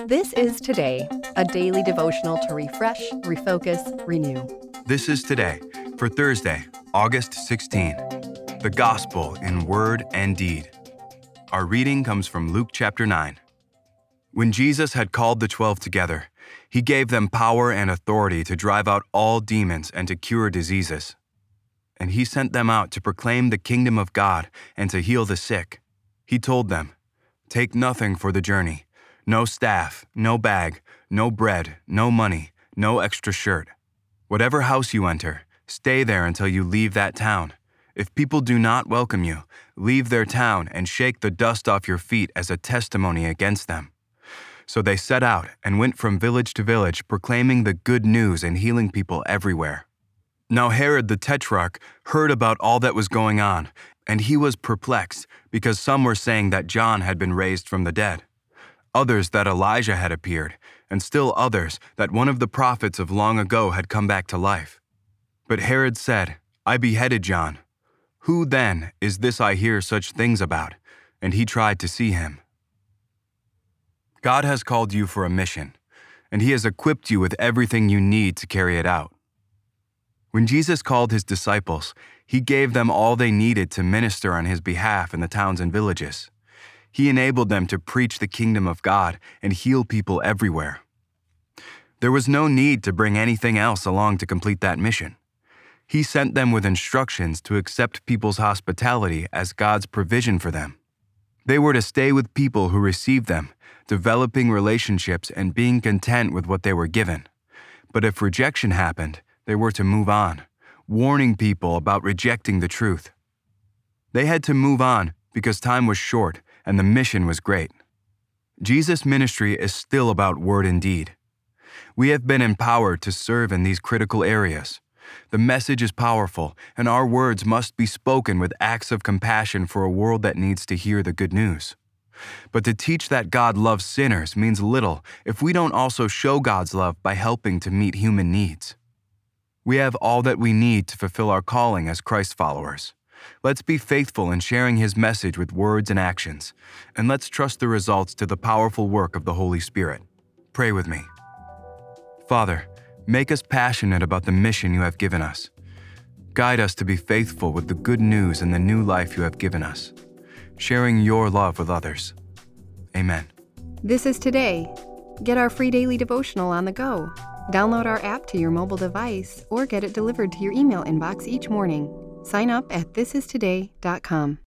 This is Today, a daily devotional to refresh, refocus, renew. This is Today for Thursday, August 16. The Gospel in Word and Deed. Our reading comes from Luke chapter 9. When Jesus had called the 12 together, he gave them power and authority to drive out all demons and to cure diseases. And he sent them out to proclaim the kingdom of God and to heal the sick. He told them, "Take nothing for the journey. No staff, no bag, no bread, no money, no extra shirt. Whatever house you enter, stay there until you leave that town. If people do not welcome you, leave their town and shake the dust off your feet as a testimony against them." So they set out and went from village to village, proclaiming the good news and healing people everywhere. Now Herod the Tetrarch heard about all that was going on, and he was perplexed, because some were saying that John had been raised from the dead, others that Elijah had appeared, and still others that one of the prophets of long ago had come back to life. But Herod said, "I beheaded John. Who then is this I hear such things about?" And he tried to see him. God has called you for a mission, and he has equipped you with everything you need to carry it out. When Jesus called his disciples, he gave them all they needed to minister on his behalf in the towns and villages. He enabled them to preach the kingdom of God and heal people everywhere. There was no need to bring anything else along to complete that mission. He sent them with instructions to accept people's hospitality as God's provision for them. They were to stay with people who received them, developing relationships and being content with what they were given. But if rejection happened, they were to move on, warning people about rejecting the truth. They had to move on because time was short and the mission was great. Jesus' ministry is still about word and deed. We have been empowered to serve in these critical areas. The message is powerful, and our words must be spoken with acts of compassion for a world that needs to hear the good news. But to teach that God loves sinners means little if we don't also show God's love by helping to meet human needs. We have all that we need to fulfill our calling as Christ followers. Let's be faithful in sharing his message with words and actions, and let's trust the results to the powerful work of the Holy Spirit. Pray with me. Father, make us passionate about the mission you have given us. Guide us to be faithful with the good news and the new life you have given us, sharing your love with others. Amen. This is Today. Get our free daily devotional on the go. Download our app to your mobile device or get it delivered to your email inbox each morning. Sign up at thisistoday.com.